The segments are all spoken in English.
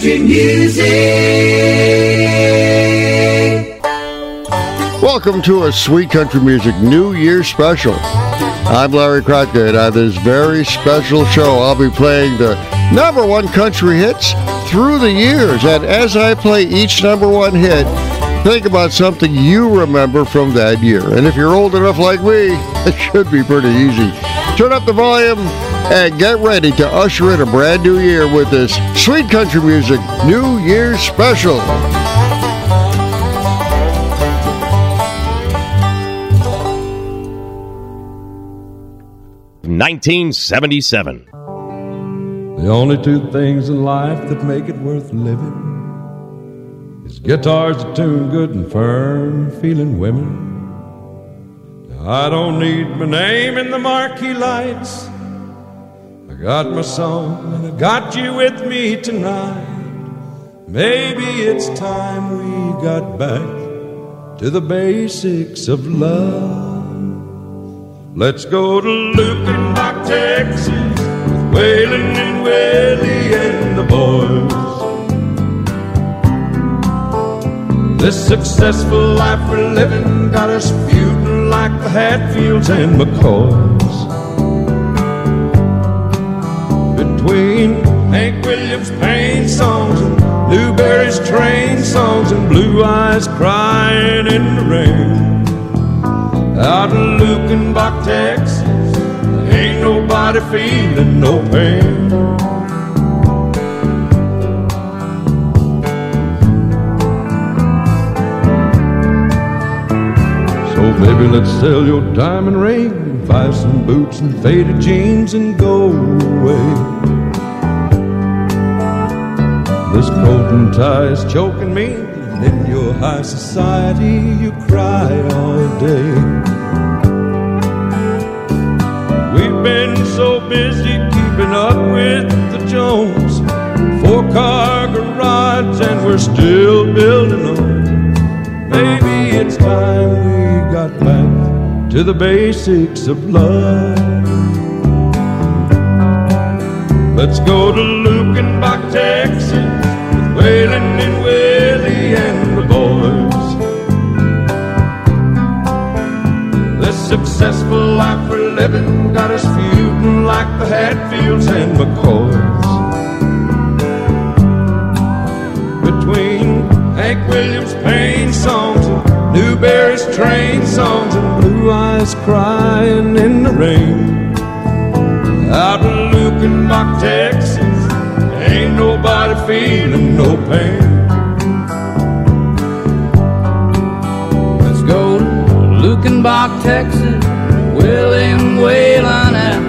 country music. Welcome to a Sweet Country Music New Year special. I'm Larry Kratka, and on this very special show, I'll be playing the number one country hits through the years. And as I play each number one hit, think about something you remember from that year. And if you're old enough like me, it should be pretty easy. Turn up the volume and get ready to usher in a brand new year with this Sweet Country Music New Year's special. (1977). The only two things in life that make it worth living is guitars that tune good and firm, feeling women. Now, I don't need my name in the marquee lights. I got my song and I got you with me tonight. Maybe it's time we got back to the basics of love. Let's go to Lukenbach, Texas, with Waylon and Willie and the boys. This successful life we're living got us feuding like the Hatfields and McCoys. Between Hank Williams' pain songs and Lou Berry's train songs and Blue Eyes crying in the rain. Out in Lukenbach, Texas, ain't nobody feeling no pain. So baby, let's sell your diamond ring, buy some boots and faded jeans and go away. This coat and tie is choking me, and in your high society you cry all day. We've been so busy keeping up with the Jones, 4-car garage and we're still building on. Maybe it's time we got back to the basics of love. Let's go to Lukenbach, Texas, with Waylon and Willie and the boys. This successful life we're living got us feuding like the Hatfields and McCoys. Between Hank Williams' pain songs and Lou Berry's train songs and Blue Eyes crying in the rain. Out in Lukenbach, Texas, ain't nobody feeling no pain. Let's go to Lukenbach, Texas, William Waylon and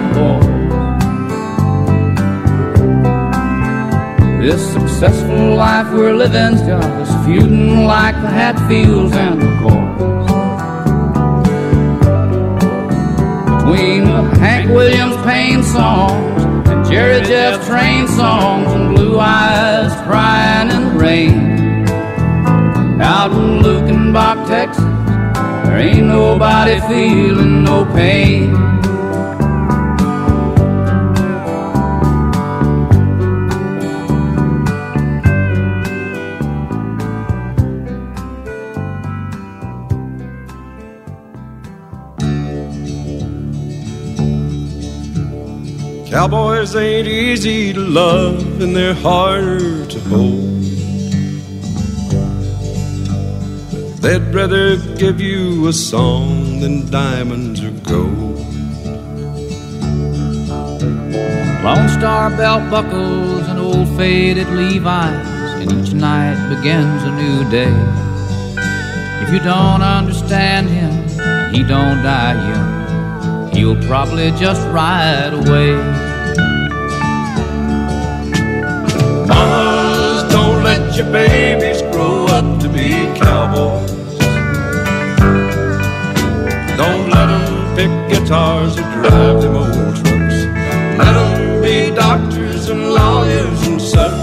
boy. This successful life we're living's got us feuding like the Hatfields and McCoys. Between the Hank Williams pain songs and Jerry Jeff train songs and Blue Eyes crying in the rain. Out in Lukenbach, Texas, there ain't nobody feeling no pain. Cowboys ain't easy to love and they're harder to hold. They'd rather give you a song than diamonds or gold. Lone Star belt buckles and old faded Levi's, and each night begins a new day. If you don't understand him, he don't die young. He'll probably just ride away. Mamas, don't let your babies grow up to be cowboys. Don't let them pick guitars or drive them old trucks. Let them be doctors and lawyers and such.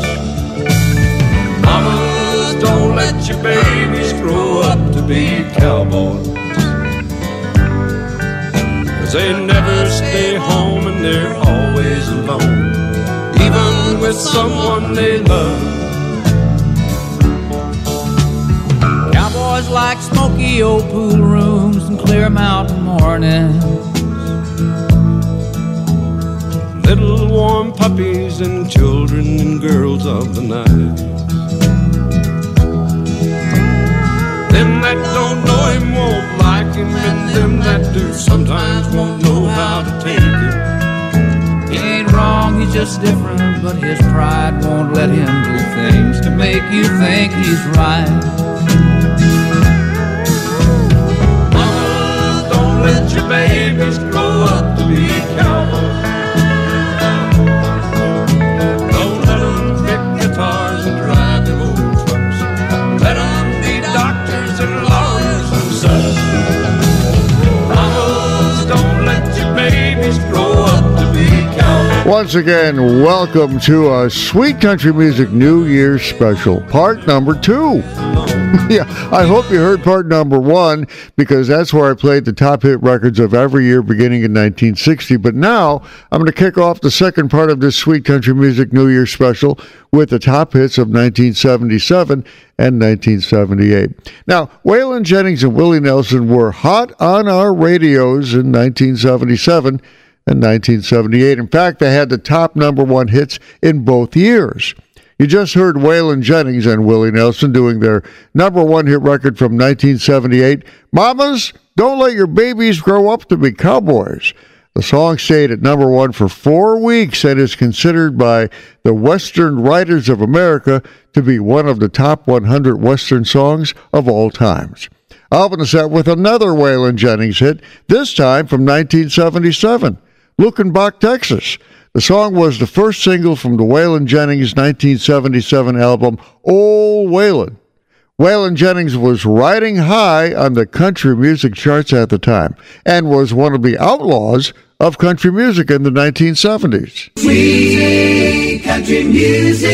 Mamas, don't let your babies grow up to be cowboys. They never stay home and they're always alone. Even with someone they love, boys like smoky old pool rooms and clear mountain mornings. Little warm puppies and children and girls of the night. Them that don't know him won't like him, and them that do sometimes won't know how to take him. He ain't wrong, he's just different, but his pride won't let him do things to make you think he's right. Mama, don't let your babies grow up to be cowboys. Don't let them pick guitars and drive them old trucks. Let them be doctors and lawyers and such. Mamas, don't let your babies grow up to be cowboys. Once again, welcome to a Sweet Country Music New Year's special, part number 2. Yeah, I hope you heard part number 1, because that's where I played the top hit records of every year beginning in 1960. But now I'm going to kick off the second part of this Sweet Country Music New Year's special with the top hits of 1977 and 1978. Now, Waylon Jennings and Willie Nelson were hot on our radios in 1977 and 1978. In fact, they had the top number 1 hits in both years. You just heard Waylon Jennings and Willie Nelson doing their number 1 hit record from 1978, Mamas, Don't Let Your Babies Grow Up to Be Cowboys. The song stayed at number 1 for 4 weeks and is considered by the Western Writers of America to be one of the top 100 Western songs of all times. I'll open the set with another Waylon Jennings hit, this time from 1977, Luckenbach, Texas. The song was the first single from the Waylon Jennings 1977 album, Old Waylon. Waylon Jennings was riding high on the country music charts at the time and was one of the outlaws of country music in the 1970s. Sweet country music.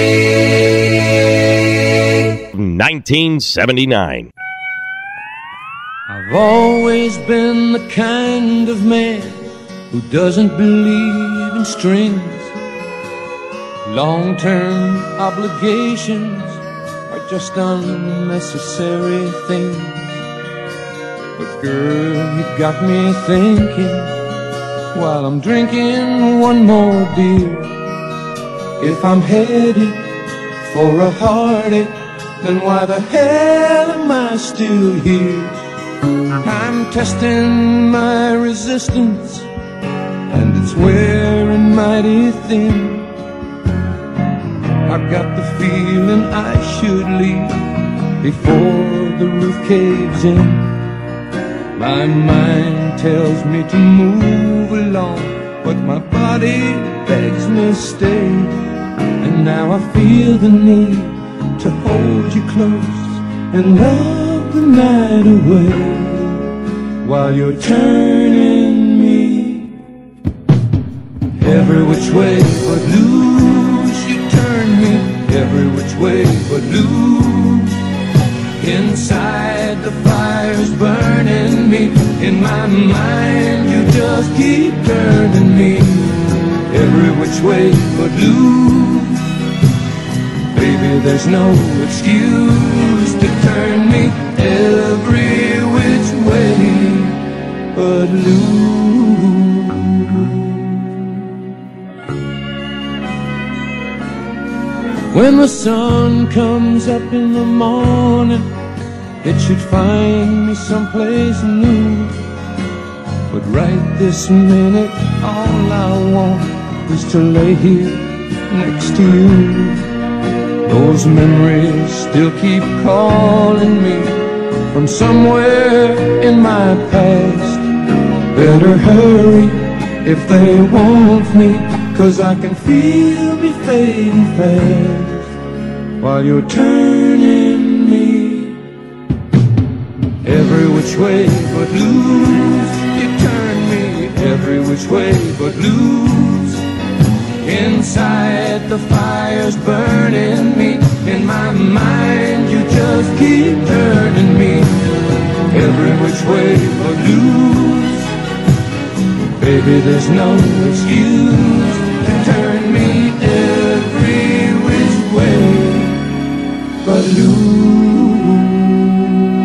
1979. I've always been the kind of man who doesn't believe in strings. Long-term obligations are just unnecessary things. But girl, you got me thinking while I'm drinking one more beer. If I'm headed for a heartache, then why the hell am I still here? I'm testing my resistance, and it's wearing mighty thin. I've got the feeling I should leave before the roof caves in. My mind tells me to move along, but my body begs me stay. And now I feel the need to hold you close and love the night away while you're turning me every which way but loose. You turn me every which way but loose. Inside the fire's burning me. In my mind you just keep turning me every which way but loose. Baby, there's no excuse to turn me every which way but loose. When the sun comes up in the morning, it should find me someplace new. But right this minute, all I want is to lay here next to you. Those memories still keep calling me from somewhere in my past. Better hurry if they want me, 'cause I can feel me fading fast while you're turning me every which way but loose. You turn me every which way but loose. Inside the fire's burning me. In my mind you just keep turning me every which way but loose. Baby, there's no excuse to turn me every which way but loose.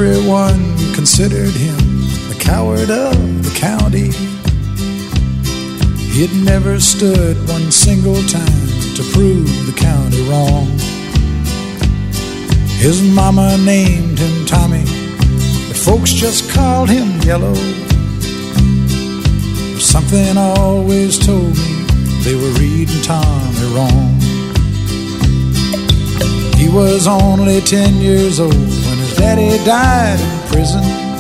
Everyone considered him the coward of the county. He had never stood one single time to prove the county wrong. His mama named him Tommy, but folks just called him Yellow. Something always told me they were reading Tommy wrong. He was only 10 years old when his daddy died in prison.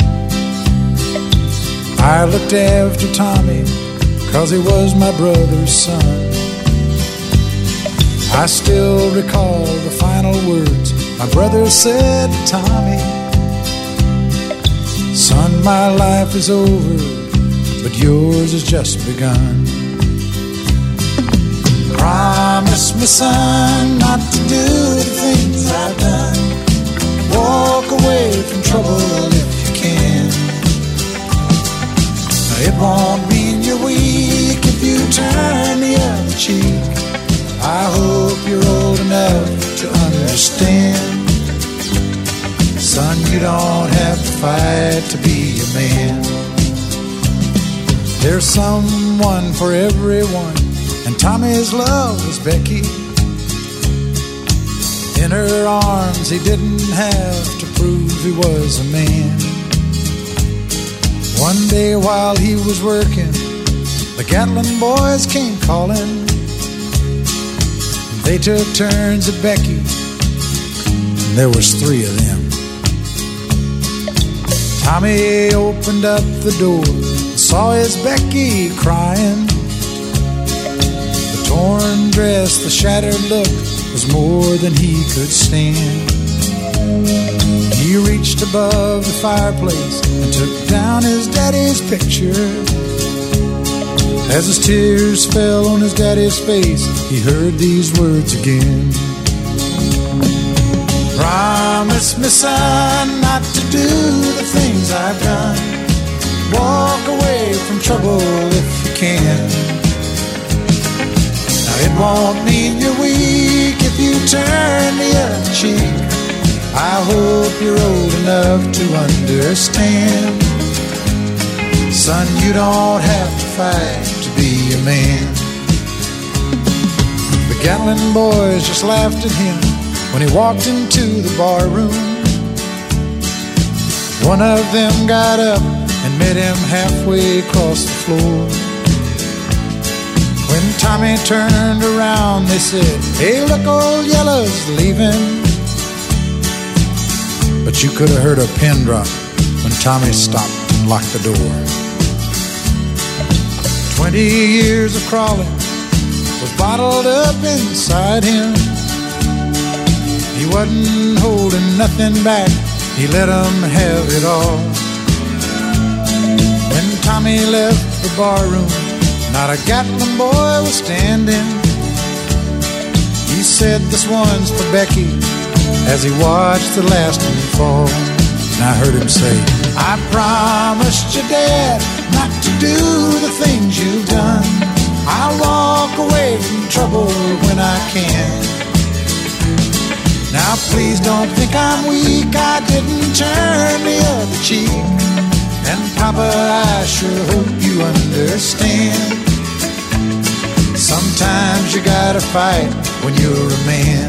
I looked after Tommy 'cause he was my brother's son. I still recall the final words my brother said to Tommy. Son, my life is over, but yours has just begun. Promise me, son, not to do the things I've done. Walk away from trouble if you can. It won't mean you're weak if you turn the other cheek. I hope you're old enough to understand. Son, you don't have to fight to be a man. There's someone for everyone, and Tommy's love was Becky. In her arms he didn't have to prove he was a man. One day while he was working, the Gatlin boys came calling. They took turns at Becky, and there was 3 of them. Tommy opened up the door and saw his Becky crying. The torn dress, the shattered look was more than he could stand. He reached above the fireplace and took down his daddy's picture. As his tears fell on his daddy's face, he heard these words again. Promise me, son, not to do the things I've done. Walk away from trouble if you can. Now it won't mean you're weak if you turn the other cheek. I hope you're old enough to understand. Son, you don't have to fight to be a man. The Gatlin boys just laughed at him when he walked into the bar room. One of them got up and met him halfway across the floor. When Tommy turned around, they said, "Hey, look, old Yellow's leaving." But you could have heard a pin drop when Tommy stopped and locked the door. 20 years of crawling was bottled up inside him. He wasn't holding nothing back, he let them have it all. When Tommy left the bar room, not a Gatlin boy was standing. He said, "This one's for Becky," as he watched the last one fall. And I heard him say, "I promised your dad not to do the things you've done. I'll walk away from trouble when I can. Now please don't think I'm weak, I didn't turn the other cheek. And Papa, I sure hope you understand. Sometimes you gotta fight when you're a man."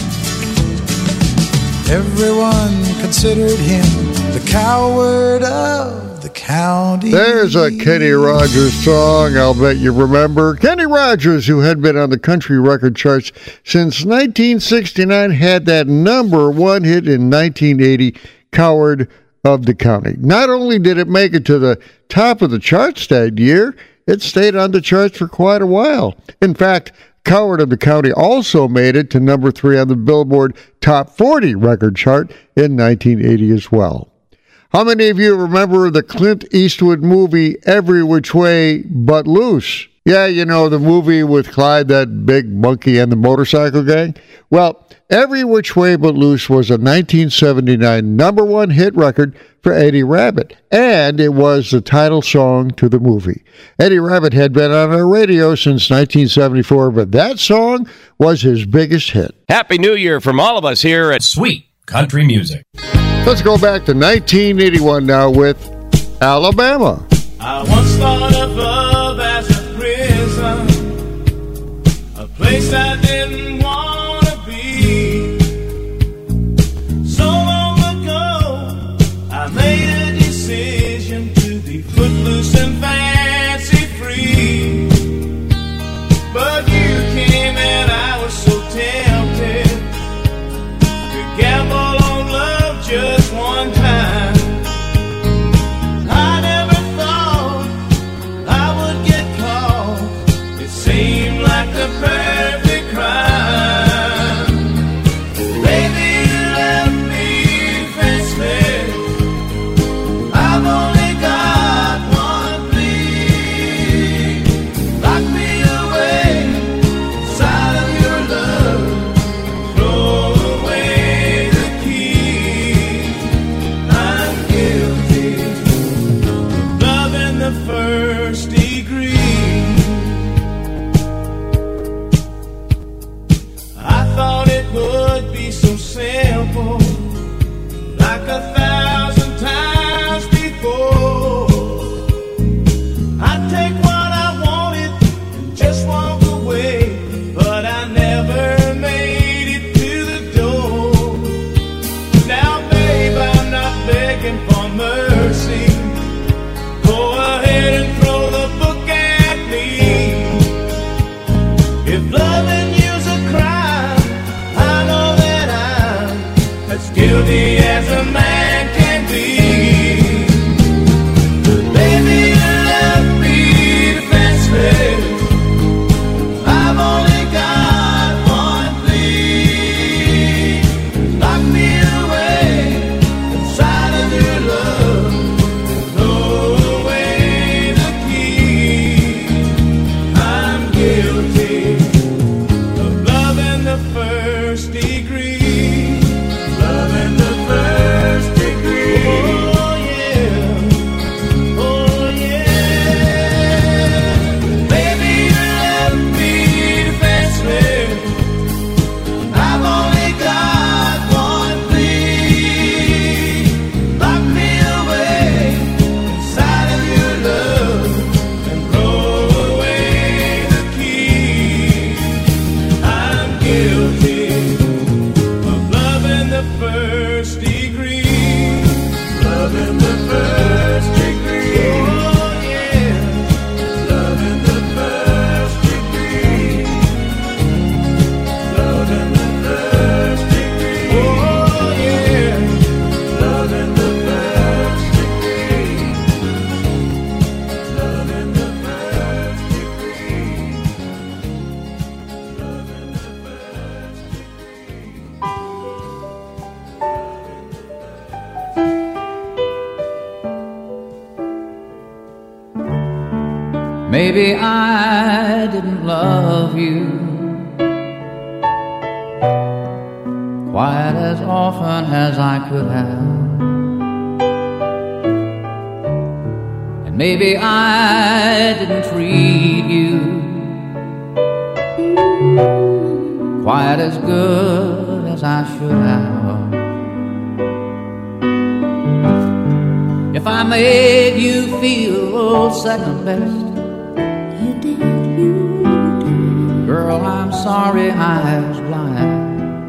Everyone considered him the coward of the county. There's a Kenny Rogers song I'll bet you remember. Kenny Rogers, who had been on the country record charts since 1969, had that #1 hit in 1980, Coward of the County. Not only did it make it to the top of the charts that year, it stayed on the charts for quite a while. In fact, Coward of the County also made it to #3 on the Billboard Top 40 record chart in 1980 as well. How many of you remember the Clint Eastwood movie Every Which Way But Loose? Yeah, you know, the movie with Clyde, that big monkey and the motorcycle gang? Well, Every Which Way But Loose was a 1979 #1 hit record for Eddie Rabbitt, and it was the title song to the movie. Eddie Rabbitt had been on our radio since 1974, but that song was his biggest hit. Happy New Year from all of us here at Sweet Country Music. Let's go back to 1981 now with Alabama. I once thought of love as a prison, a place I didn't want to be. So long ago, I made a decision to be footloose and fancy free. But you came and I was so tempted to gamble on love just one time. I never thought I would get caught. It seemed like the perfect crime. Baby, you left me defenseless. I've only got one plea. Lock me away inside of your love. Throw away the key. I'm guilty of love in the first degree. I thought it would be so simple, like 1,000 times before. I'd take what I wanted and just walk away, but I never made it to the door. Now, babe, I'm not begging for mercy. Go ahead and throw the book at me. If loving you's a crime, I know that I'm as guilty as a man can be. But baby, you left me defenseless. I've only got one plea. Lock me away inside of your love. Throw away the key. I'm guilty of love in the first degree. Love in the first degree. Oh yeah. Oh yeah. Baby, you left me defenseless. I've only got one plea. Lock me away inside of your love and throw away the key. I'm guilty of love in the first degree. Love in the first degree. Oh yeah. Love in the first degree. Love in the first degree. Oh yeah. Love in the first degree. Love in the first degree. Love in the Maybe I didn't love you quite as often as I could have. And maybe I didn't treat you quite as good as I should have. If I made you feel second best, girl, I'm sorry I was blind.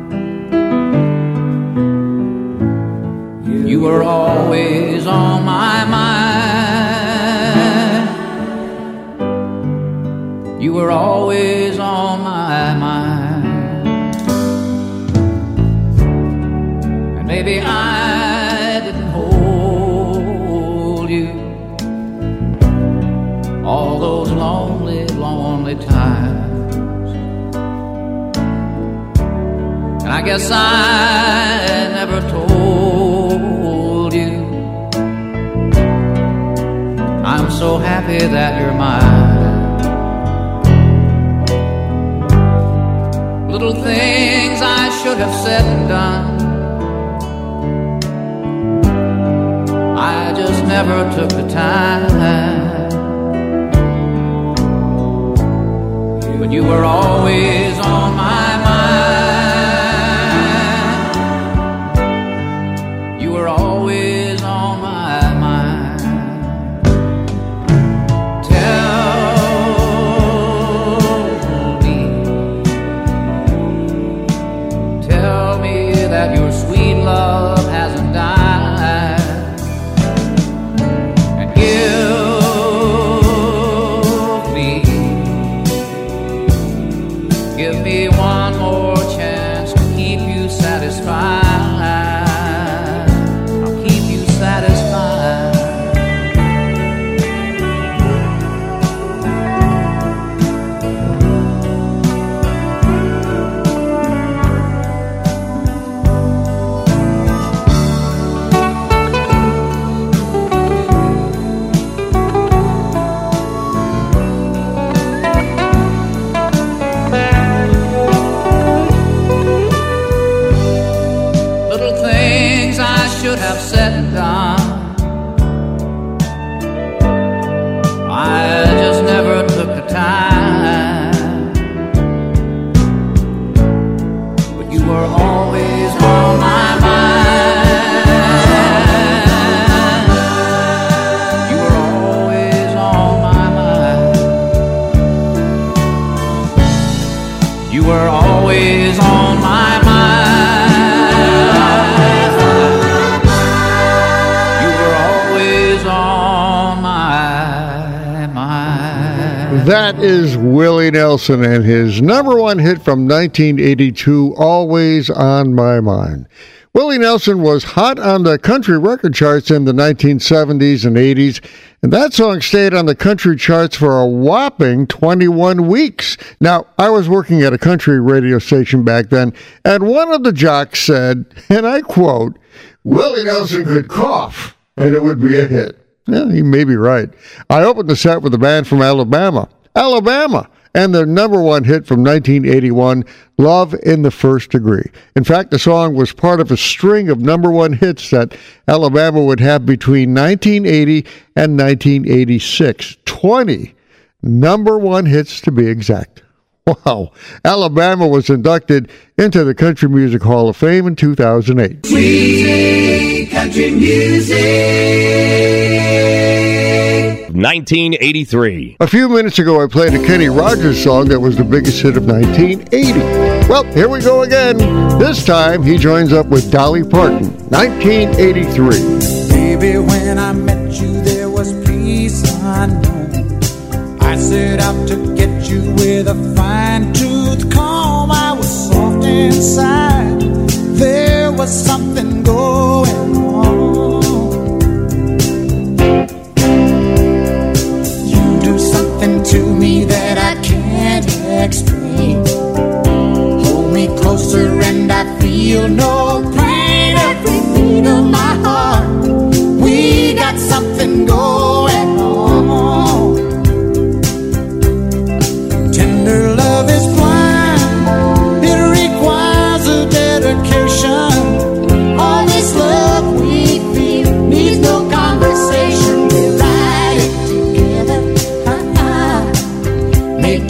You were always on my mind. You were always on my mind. And maybe I didn't hold you all those lonely, lonely times. And I guess I never told you I'm so happy that you're mine. Little things I should have said and done, I just never took the time. But you were always on my mind. You were You were always on my mind. You were always on my mind. That is Willie Nelson and his number one hit from 1982, Always on My Mind. Willie Nelson was hot on the country record charts in the 1970s and 80s, and that song stayed on the country charts for a whopping 21 weeks. Now, I was working at a country radio station back then, and one of the jocks said, and I quote, "Willie Nelson could cough, and it would be a hit." Yeah, he may be right. I opened the set with a band from Alabama, and their number one hit from 1981, Love in the First Degree. In fact, the song was part of a string of number one hits that Alabama would have between 1980 and 1986. 20 number one hits to be exact. Wow. Alabama was inducted into the Country Music Hall of Fame in 2008. Sweet country music. 1983. A few minutes ago, I played a Kenny Rogers song that was the biggest hit of 1980. Well, here we go again. This time, he joins up with Dolly Parton, 1983. Baby, when I met you, there was peace unknown. I set out to get you with a fine-tooth comb. I was soft inside. There was something going on. To me that I can't explain. Hold me closer and I feel no pain. Every beat of my heart, we got something going on. Tender love is blind, it requires a dedication. All this love we feel needs no conversation. We ride it together. Make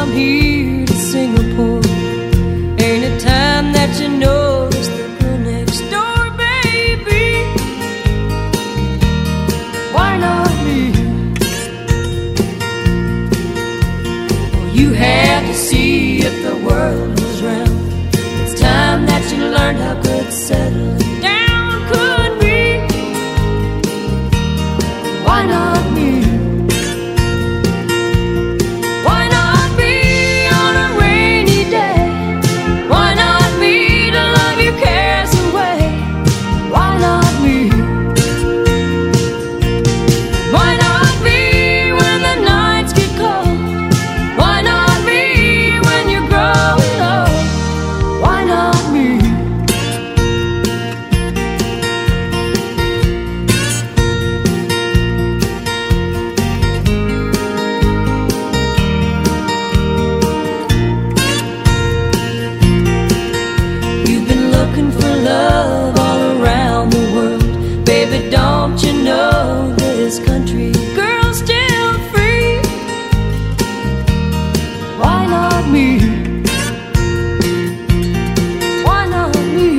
come here to Singapore. Ain't a time that you notice the girl next door, baby. Why not me? Well, you had to see if the world was round. It's time that you learned how good settling down could be. Why not me? Why not me on a rainy day? Why not me to love your cares away? Why not me? Why not me when the nights get cold? Why not me when you're growing old? Why not me? You've been looking for love all around the world. Baby, don't you know this country girl's still free? Why not me? Why not me?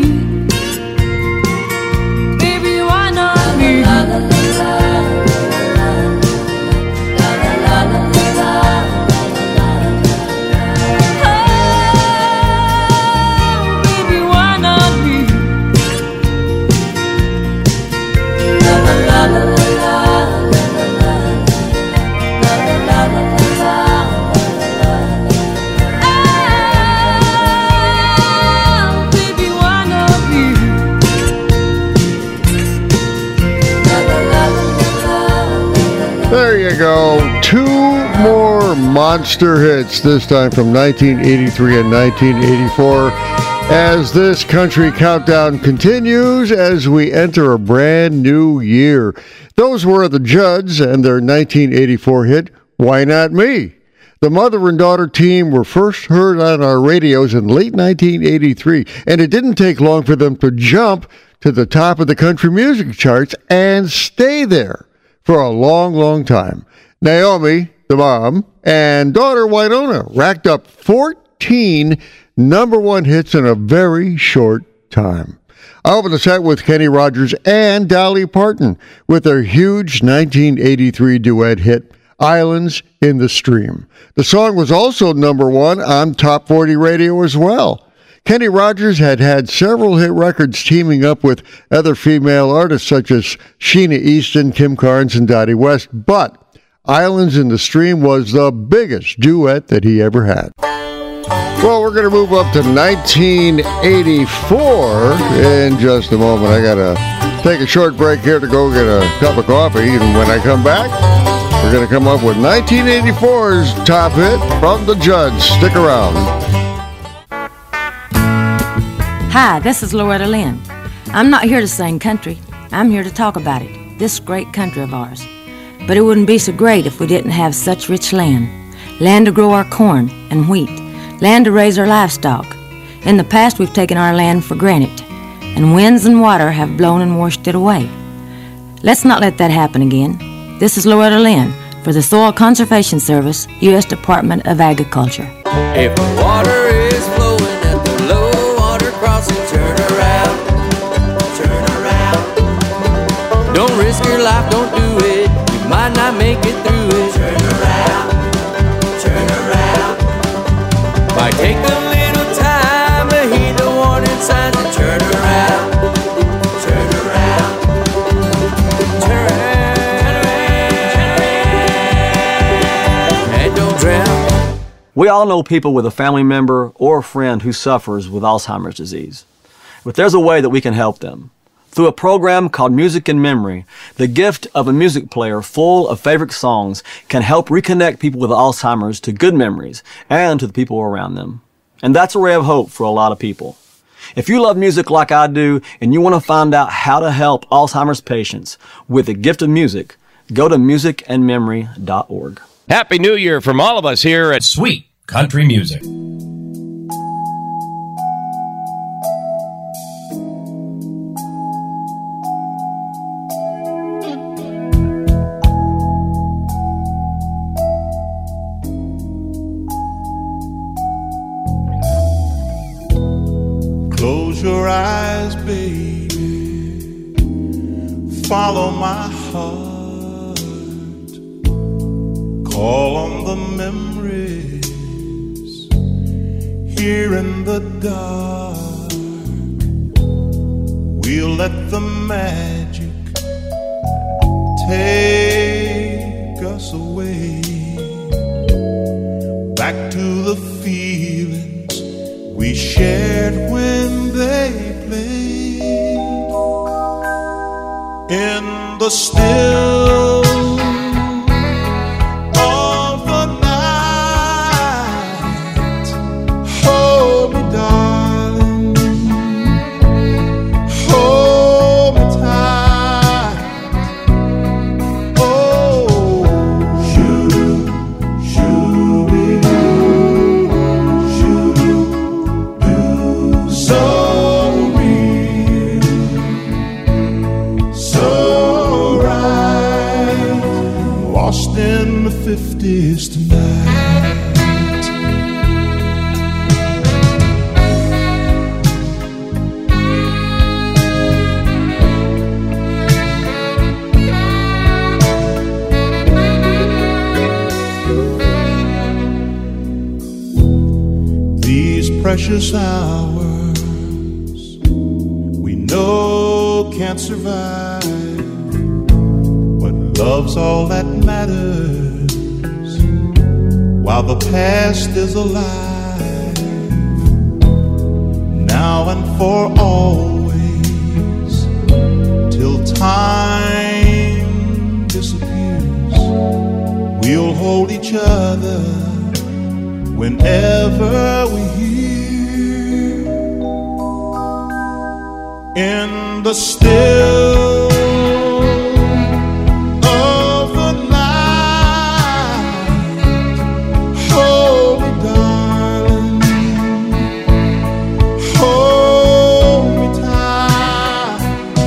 Baby, why not me? La la la la la la la la la la. Oh, baby, why not me? La la la la la la la la la la la. Oh, baby, why not me? La la la la la. There you go. Two more monster hits, this time from 1983 and 1984. As this country countdown continues as we enter a brand new year. Those were the Judds and their 1984 hit, Why Not Me? The mother and daughter team were first heard on our radios in late 1983, and it didn't take long for them to jump to the top of the country music charts and stay there for a long, long time. Naomi, the mom, and daughter Winona racked up 14 number one hits in a very short time. I opened the set with Kenny Rogers and Dolly Parton with their huge 1983 duet hit, Islands in the Stream. The song was also number one on Top 40 Radio as well. Kenny Rogers had had several hit records teaming up with other female artists such as Sheena Easton, Kim Carnes, and Dottie West, but Islands in the Stream was the biggest duet that he ever had. Well, we're going to move up to 1984 in just a moment. I got to take a short break here to go get a cup of coffee, and when I come back, we're going to come up with 1984's top hit from the Judds. Stick around. Hi, this is Loretta Lynn. I'm not here to sing country. I'm here to talk about it, this great country of ours. But it wouldn't be so great if we didn't have such rich land. Land to grow our corn and wheat. Land to raise our livestock. In the past, we've taken our land for granted, and winds and water have blown and washed it away. Let's not let that happen again. This is Loretta Lynn for the Soil Conservation Service, U.S. Department of Agriculture. If the water is flowing at the low water crossing, turn around, turn around. Don't risk your life, don't do it. You might not make it through it. Turn around, turn around. Might take a little time to heed the warning signs and turn around, turn around, turn around, and don't drown. We all know people with a family member or a friend who suffers with Alzheimer's disease. But there's a way that we can help them. Through a program called Music in Memory, the gift of a music player full of favorite songs can help reconnect people with Alzheimer's to good memories and to the people around them. And that's a ray of hope for a lot of people. If you love music like I do and you want to find out how to help Alzheimer's patients with the gift of music, go to musicandmemory.org. Happy New Year from all of us here at Sweet Country Music. your eyes, baby, follow my heart, call on the memories here in the dark. We'll let the magic take us away, back to the feelings we shared when they played in the still of the night. Hold me, darling, hold me tight. Oh, so real, so right, lost in the 50s tonight. These precious hours we know can't survive, but love's all that matters while the past is alive. Now and for always, till time disappears, we'll hold each other whenever we hear in the still of the night. Hold me, darling, hold me tight.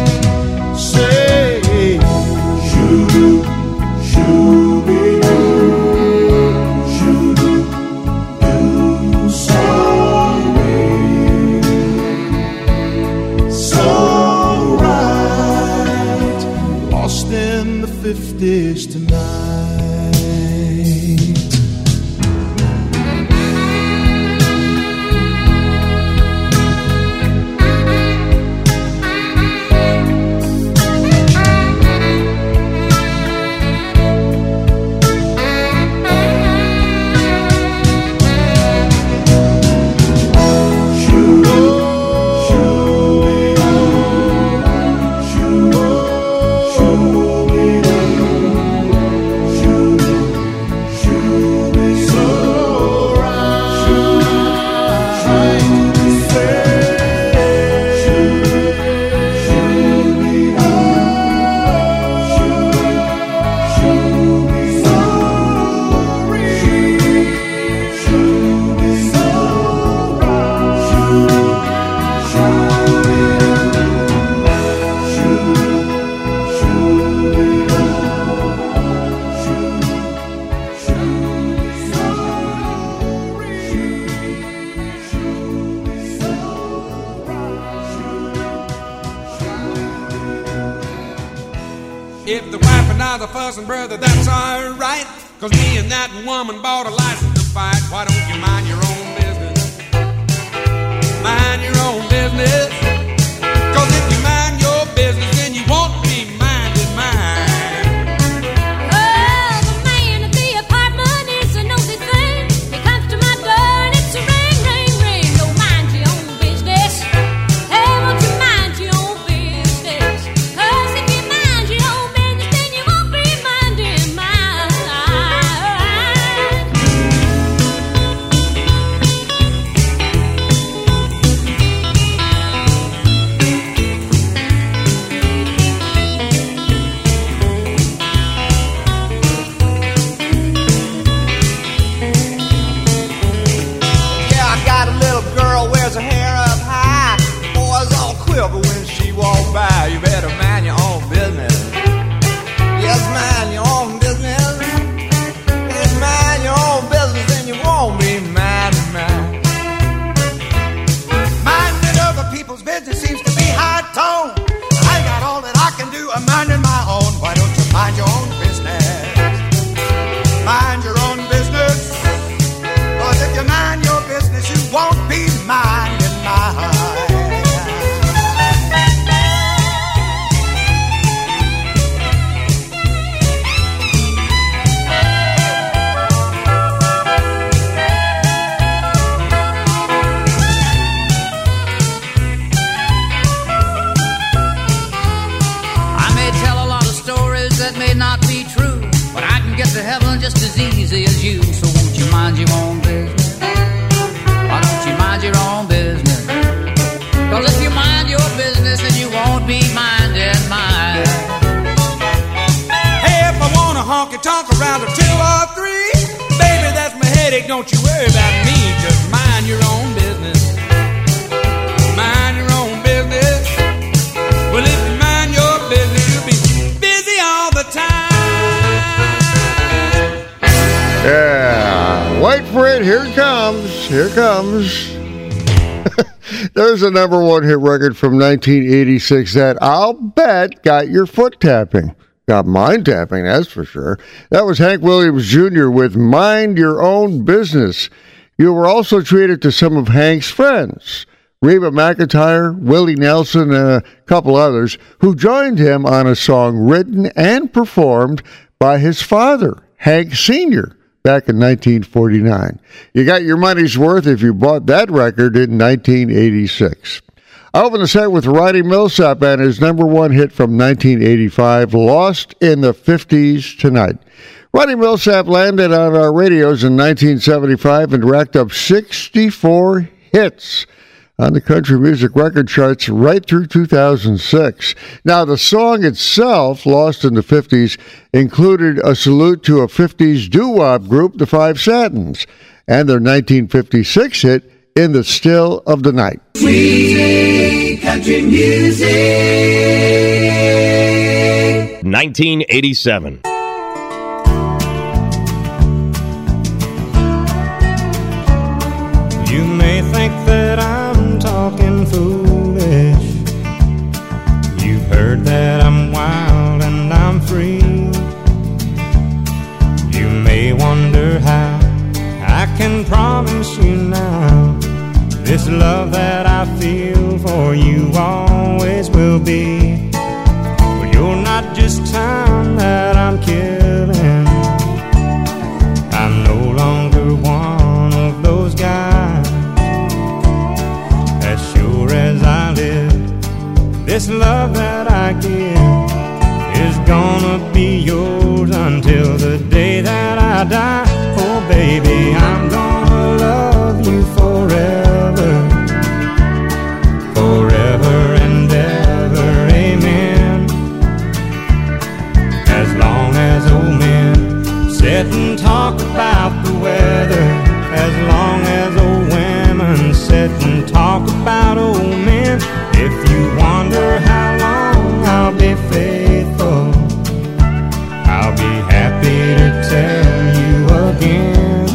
Say, shoo-doo, shoo-be-doo, shoo-doo. Lost in the 50s tonight. If the wife and I are fussing, brother, that's alright. Cause me and that woman bought a license to fight. Why don't you mind your own business? Mind your own business. Cause if you mind your business, then you won't be minding mine. Oh, the man at the apartment is a nosy thing. He comes to my door and it's a ring, ring, ring. Don't mind your own business. Hey, won't you mind your own business? Cause if you mind your own business, then you won't be minding mine. mind your own business? Why don't you mind your own business? 'Cause if you mind your business, then you won't be minding mine. Hey, if I want a honky-tonk around a 2 or 3, baby, that's my headache, don't you worry about me. Just mind your own business. Mind your own business. Well, if you mind your business, you'll be busy all the time. Yeah, wait for it. Here it comes. Here it comes. There's a number one hit record from 1986 that I'll bet got your foot tapping. Got mine tapping, that's for sure. That was Hank Williams Jr. with Mind Your Own Business. You were also treated to some of Hank's friends, Reba McEntire, Willie Nelson, and a couple others, who joined him on a song written and performed by his father, Hank Sr., back in 1949. You got your money's worth if you bought that record in 1986. I open the set with Ronnie Milsap and his number one hit from 1985, Lost in the 50s Tonight. Ronnie Milsap landed on our radios in 1975 and racked up 64 hits on the country music record charts right through 2006. Now, the song itself, Lost in the 50s, included a salute to a 50s doo-wop group, the Five Satins, and their 1956 hit, In the Still of the Night. Sweet country music. 1987. You may think that I'm talking foolish. You've heard that I'm wild and I'm free. You may wonder how I can promise you now this love that I feel for you always will be. Well, you're not just time that I'm killing. I'm no longer one of those guys. As sure as I live, this love that I give is gonna be yours until the day that I die. Oh baby, I'm gonna love you forever, forever and ever, amen. As long as old men sit and talk about the weather, as long as old women sit and talk about old men. If you wonder how long I'll be faithful, I'll be happy to tell you again.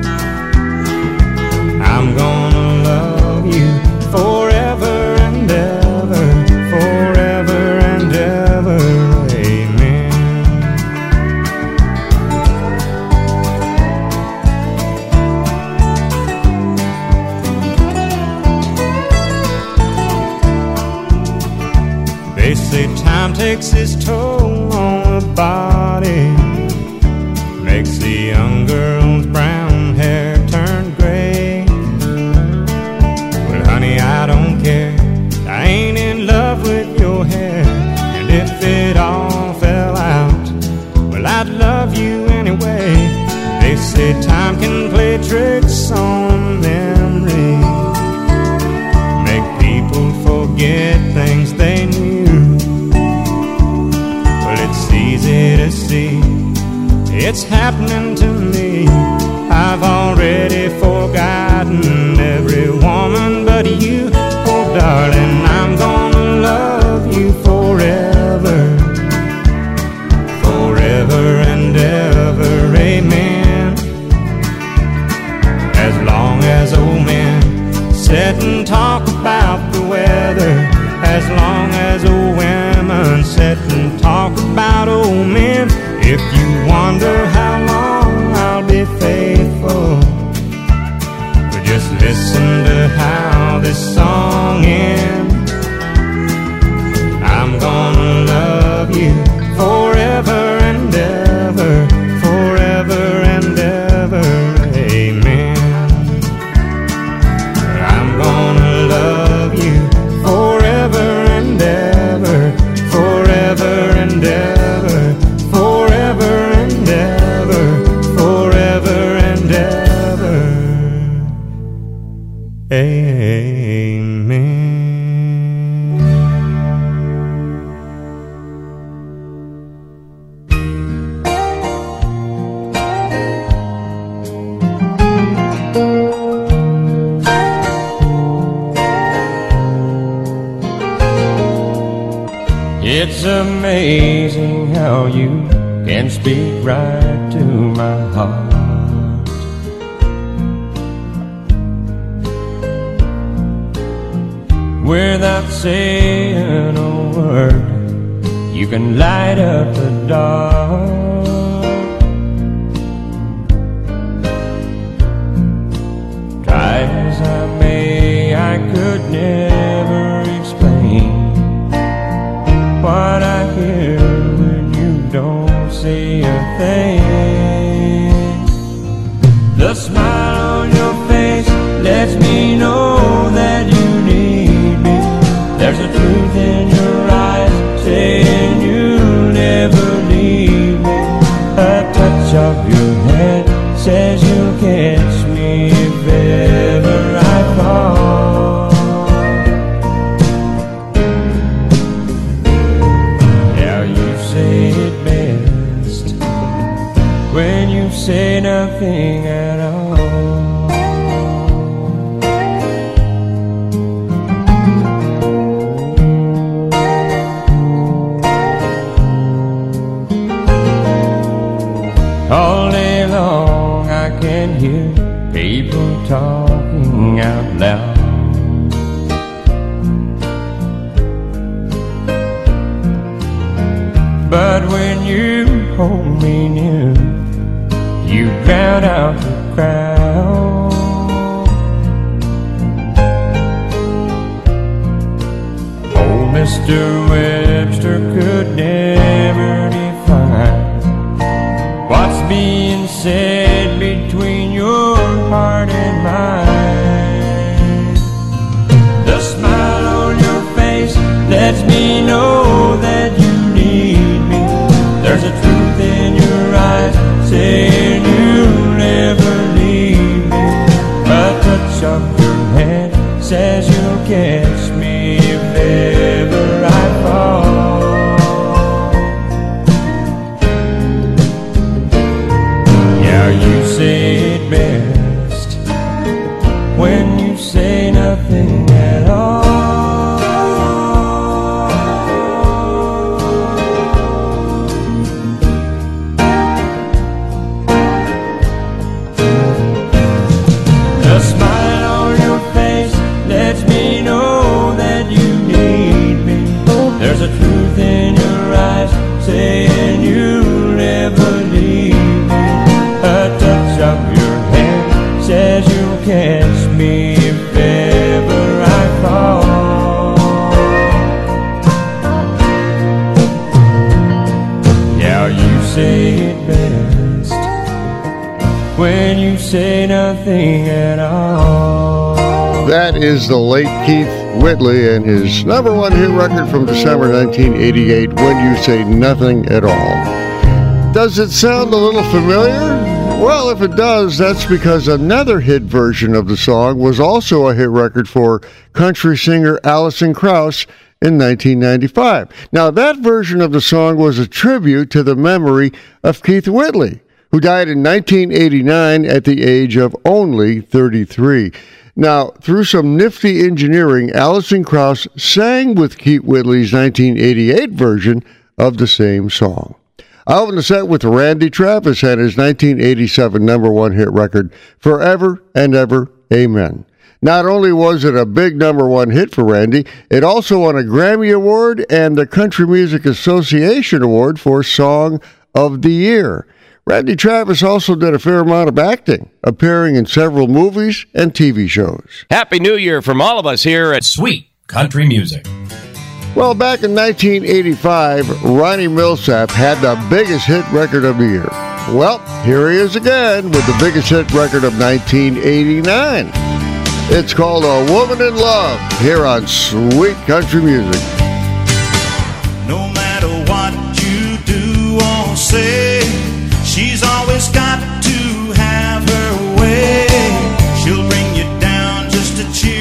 I'm gonna love you forever and ever, forever and ever, amen. They say time takes its toll on the body, makes the young girl's brown hair turn gray. Well, honey, I don't care, I ain't in love with your hair. And if it all fell out, well, I'd love you anyway. They say time can play tricks on memory, make people forget things they knew. Well, it's easy to see it's happening to me. I've already forgotten every woman but you. Oh, darling, I'm gonna love you forever, forever and ever, amen. As long as old men sit and talk about the weather, as long as old women sit and talk about old men. If you wonder how long I'll be faithful, well, just listen to how this song ends. I'm gonna love you forever and ever, forever and ever, amen. I'm gonna love you forever and ever, forever and ever, forever and ever, forever and ever. Amen. It's amazing how you can speak right to my heart. Without saying a word, you can light up the dark. Try as I may, I could never explain what I hear when you don't say a thing. The smile on your face lets me know that you need me. There's a truth in your eyes saying you'll never leave me. A touch of your hand says you'll catch me if ever I fall. Say it best when you say nothing at all. All day long I can hear people talking out loud. But when you hold me near, you drown out the crowd. Old Mr. Webster could never define what's being said between your heart and mine. The smile on your face lets me know that you need me. There's a truth in your eyes saying you'll never leave me. A touch of your hand says you'll catch me if ever I fall. Yeah, you say it best when you say nothing at all. There's a truth in your eyes saying you'll never leave me. A touch of your hand says you'll catch me if ever I fall. Yeah, you say it best when you say nothing at all. That is the late Keith Whitley and his number one hit record from December 1988, When You Say Nothing at All. Does it sound a little familiar? Well, if it does, that's because another hit version of the song was also a hit record for country singer Alison Krauss in 1995. Now, that version of the song was a tribute to the memory of Keith Whitley, who died in 1989 at the age of only 33. Now, through some nifty engineering, Alison Krauss sang with Keith Whitley's 1988 version of the same song. I opened the set with Randy Travis and his 1987 number one hit record, Forever and Ever, Amen. Not only was it a big number one hit for Randy, it also won a Grammy Award and the Country Music Association Award for Song of the Year. Randy Travis also did a fair amount of acting, appearing in several movies and TV shows. Happy New Year from all of us here at Sweet Country Music. Well, back in 1985, Ronnie Milsap had the biggest hit record of the year. Well, here he is again with the biggest hit record of 1989. It's called A Woman in Love, here on Sweet Country Music. No matter what you do or say, she's always got to have her way. She'll bring you down just to cheer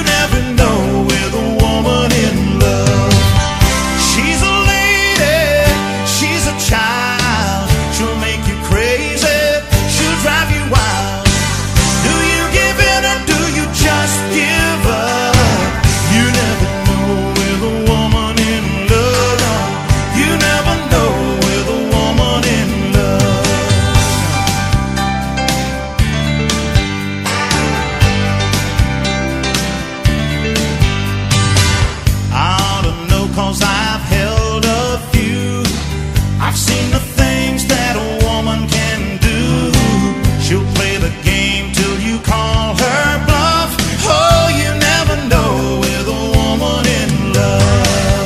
never know with a woman in love. She's a lady, she's a child. She'll make you crazy, she'll drive you wild. Do you give in or do you just give up? You never know with a woman in love. You never know with a woman in love. I ought to know 'cause I've held a few. I've seen the things that a woman can do. She'll play the game till you call her bluff. Oh, you never know with a woman in love.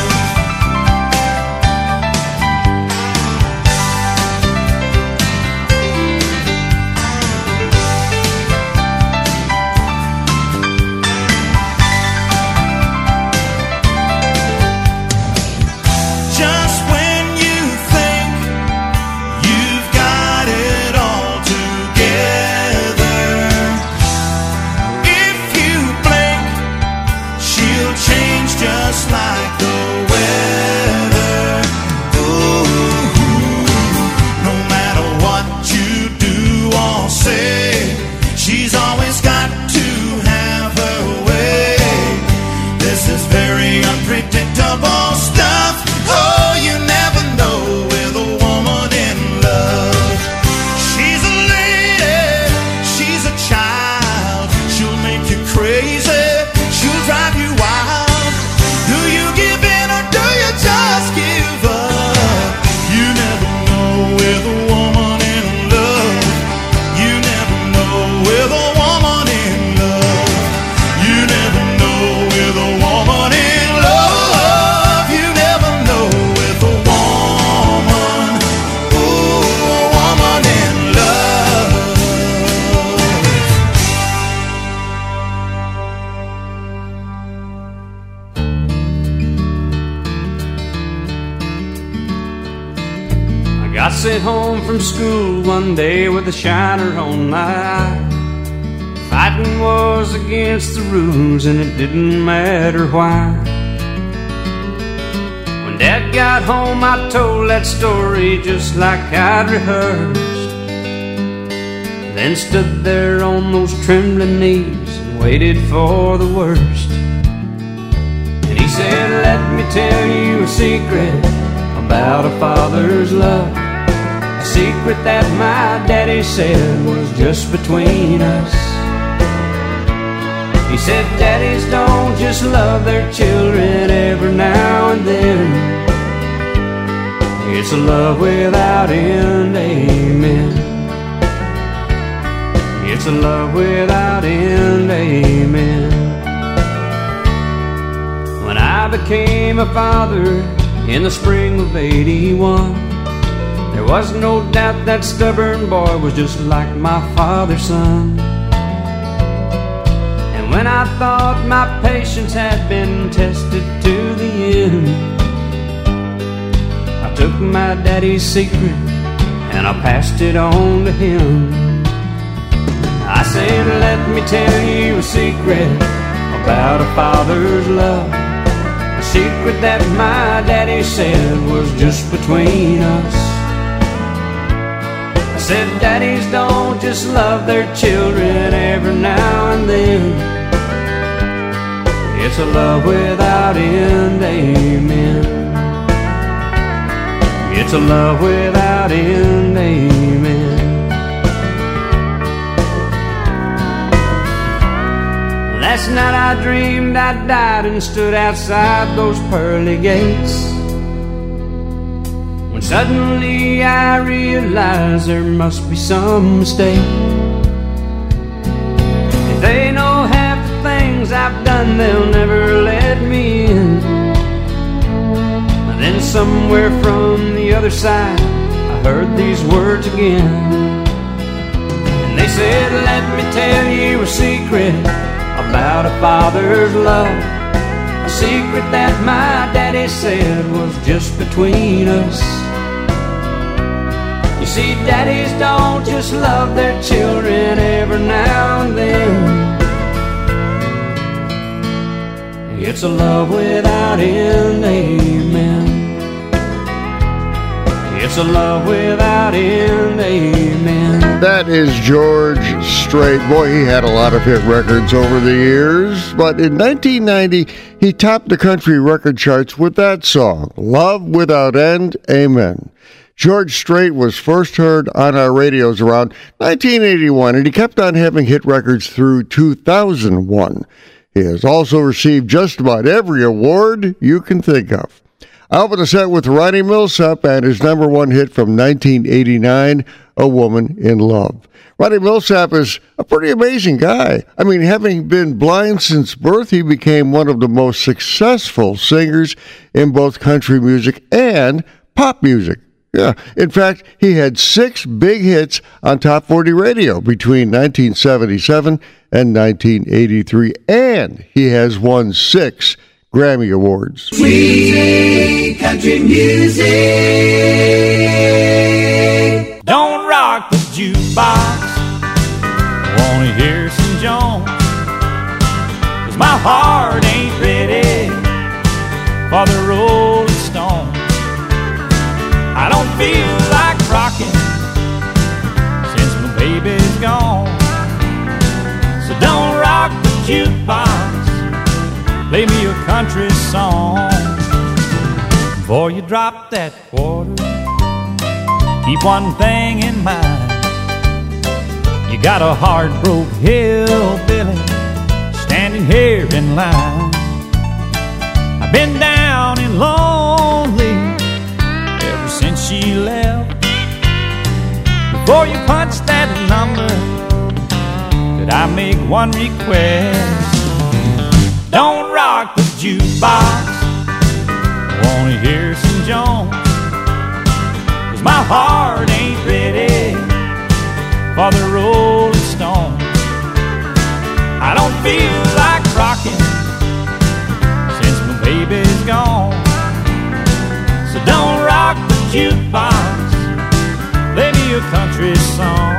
Just when you think you've got it all together, if you blink, she'll change just like the weather. Ooh, no matter what you do or say, she's always got to have her way. This is very unpredictable stuff. Oh, you never know with a woman in love. She's a lady, she's a child. She'll make you crazy, she'll drive you wild. Do you give in or do you just give up? You never know with a woman in love. You never know with a woman in love. You never know with a woman in love. You never know with a woman. Ooh, a woman in love. I got sent home from school one day with a shiner on my eye. Fighting was against the rules and it didn't matter why. When Dad got home I told that story just like I'd rehearsed. Then stood there on those trembling knees and waited for the worst. And he said, let me tell you a secret about a father's love. A secret that my daddy said was just between us. He said daddies don't just love their children every now and then. It's a love without end, amen. It's a love without end, amen. When I became a father in the spring of '81, there was no doubt that stubborn boy was just like my father's son. And when I thought my patience had been tested to the end, I took my daddy's secret and I passed it on to him. I said, let me tell you a secret about a father's love. A secret that my daddy said was just between us. I said, daddies don't just love their children every now and then. It's a love without end, amen. It's a love without end, amen. Last night I dreamed I died and stood outside those pearly gates, when suddenly I realized there must be some mistake. If they know half the things I've done, they'll never let me in. And then somewhere from the other side I heard these words again. And they said, let me tell you a secret about a father's love. A secret that my daddy said was just between us. You see, daddies don't just love their children every now and then. It's a love without end, amen. It's a love without end, amen. That is George Strait. Boy, he had a lot of hit records over the years, but in 1990, he topped the country record charts with that song, Love Without End, Amen. George Strait was first heard on our radios around 1981, and he kept on having hit records through 2001. He has also received just about every award you can think of. I open the set with Ronnie Milsap and his number one hit from 1989, A Woman in Love. Ronnie Milsap is a pretty amazing guy. I mean, having been blind since birth, he became one of the most successful singers in both country music and pop music. Yeah, in fact, he had 6 big hits on Top 40 Radio between 1977 and 1983, and he has won 6 Grammy Awards. Sweet country music. Don't rock the jukebox. Wanna hear some Jones? 'Cause my heart ain't ready for the Rolling Stones. I don't feel like rocking since my baby's gone. So don't rock the jukebox. Play me a country song. Before you drop that quarter, keep one thing in mind. You got a heart-broke hillbilly standing here in line. I've been down and lonely ever since she left. Before you punch that number, could I make one request? Don't rock the jukebox. I wanna hear some Jones. 'Cause my heart ain't ready for the Rolling Stones. I don't feel like rocking since my baby's gone. So don't rock the jukebox. Play me a country song.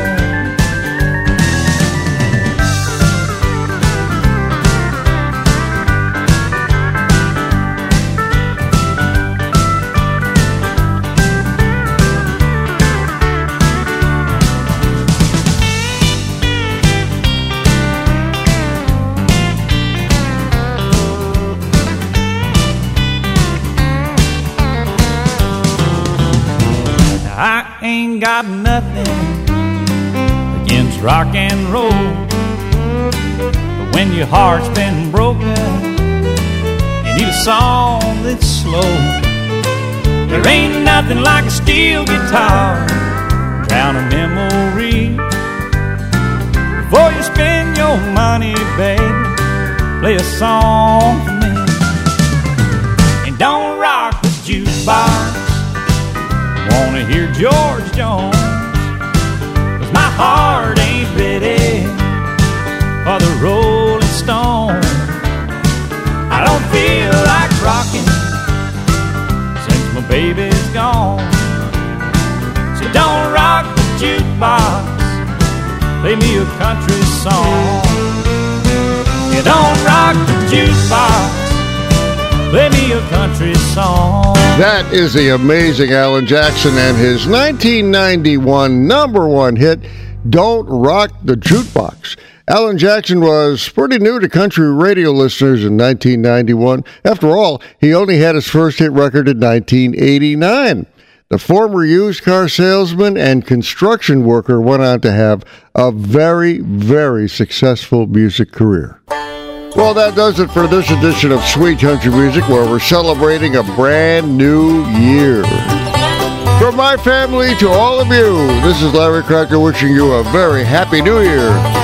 I ain't got nothing against rock and roll, but when your heart's been broken, you need a song that's slow. There ain't nothing like a steel guitar, drown a memory. Before you spend your money, baby, play a song for me. And don't rock the jukebox. Wanna hear George Jones, 'cause my heart ain't ready for the Rolling Stones. I don't feel like rocking since my baby's gone. So don't rock the jukebox, play me a country song. You don't rock the jukebox, play me a country song. That is the amazing Alan Jackson and his 1991 number one hit, Don't Rock the Jukebox. Alan Jackson was pretty new to country radio listeners in 1991. After all, he only had his first hit record in 1989. The former used car salesman and construction worker went on to have a very, very successful music career. Well, that does it for this edition of Sweet Country Music, where we're celebrating a brand new year. From my family to all of you, this is Larry Crocker wishing you a very happy new year.